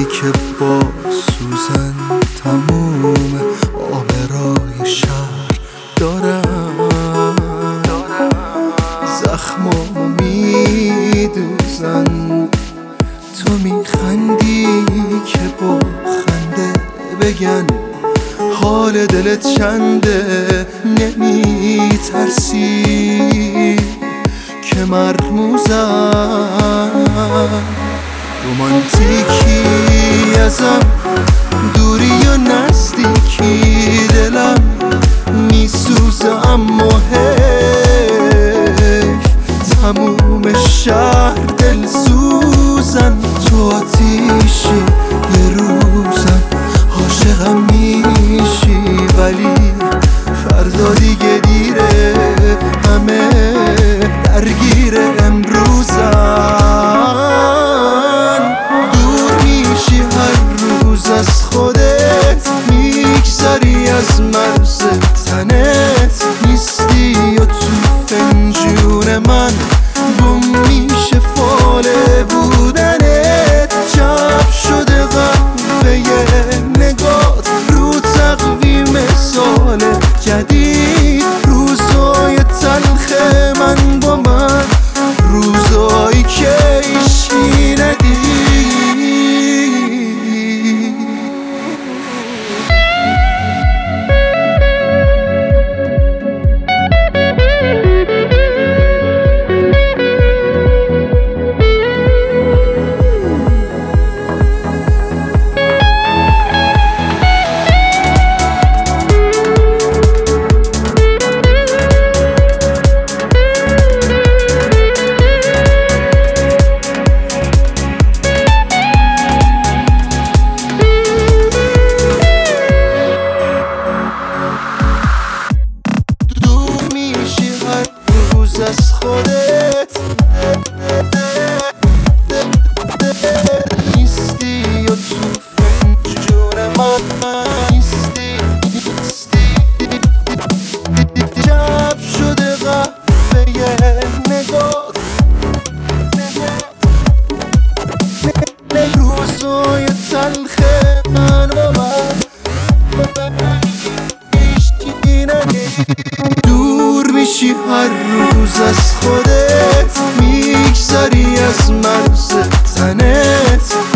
که با سوزن تموم آبرای شهر دارم، زخمامو میدوزن. تو میخندی که با خنده بگن حال دلت چنده، نمیترسی که مرموزم. رومانتیکی ازم، دوری یا نزدیکی، دلم میسوزه اما حیف. تموم شهر دل سوزن، تو آتیشی یه روزم عاشقم میشی، ولی فردا دیگه دیره، همه درگیر امروزن. دور میشی هر روز از خودت، میگذری از مرز تنت، نیستی و تو فنجون من گم میشه فال بودنت. جب شده قهوه نگات رو تقویم سال جدید، روزای تلخ من با من، روزایی که عشقی ندید. از خودت نیستی و تو فنجون من نیستی. جب شده قهوه نگات، روزای تلخ من با من دور میشی هر روز از خودت، میگذری از مرز تنت،